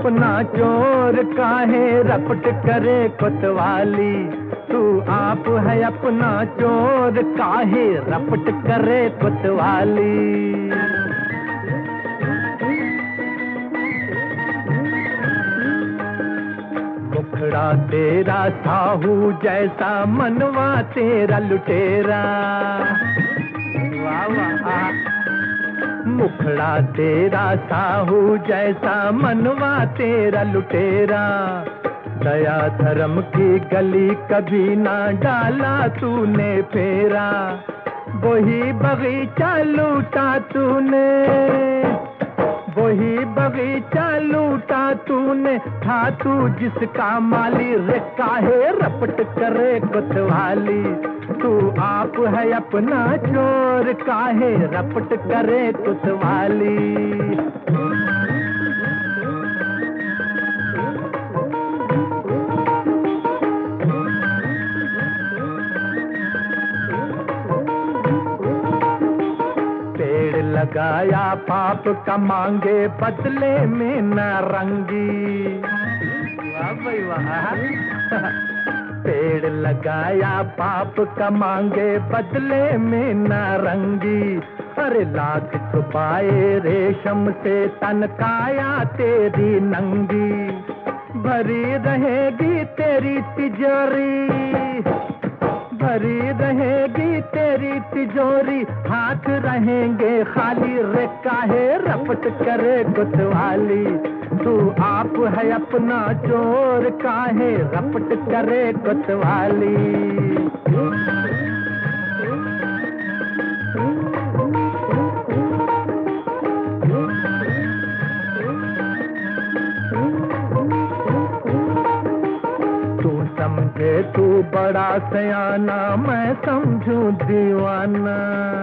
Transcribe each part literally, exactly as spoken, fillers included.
अपना चोर काहे रपट करे कोतवाली। तू आप है अपना चोर काहे रपट करे कोतवाली। मुखड़ा तेरा साहू जैसा मनवा तेरा लुटेरा। वाह वाह। मुखड़ा तेरा साहू जैसा मनवा तेरा लुटेरा। दया धर्म की गली कभी ना डाला तूने फेरा। वही बगीचा लूटा तूने, वही बगीचा लूटा तूने। था तू जिसका माली रे काहे रपट करे कोतवाली। तू आप है अपना चोर काहे रपट करे कोतवाली। लगाया पाप का मांगे बदले में नारंगी। वाह भाई वाह। पेड़ लगाया पाप का मांगे बदले में नारंगी। अरे लाख छुपाए रेशम से तन काया तेरी नंगी। भरी रहेगी तेरी तिजोरी, भरी रहेगी तेरी तिजोरी। हाथ रहेंगे खाली रे काहे रपट करे कोतवाली। तू आप है अपना चोर काहे रपट करे कोतवाली। समझे तू बड़ा सयाना मैं समझूं दीवाना।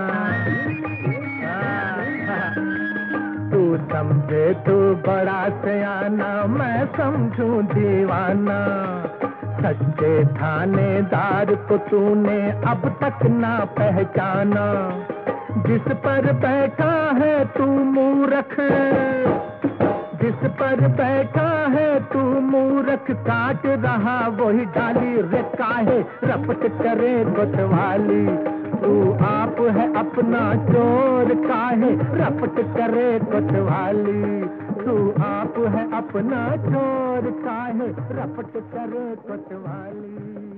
तू समझे तू बड़ा सयाना मैं समझूं दीवाना। सच्चे थानेदार को तूने अब तक ना पहचाना। जिस पर बैठा है तू मूर्ख, जिस पर बैठा है तू मूर्ख। काट रहा वही डाली रे काहे रपट करे कोतवाली। तू आप है अपना चोर काहे रपट करे कोतवाली। तू आप है अपना चोर काहे रपट करे कोतवाली।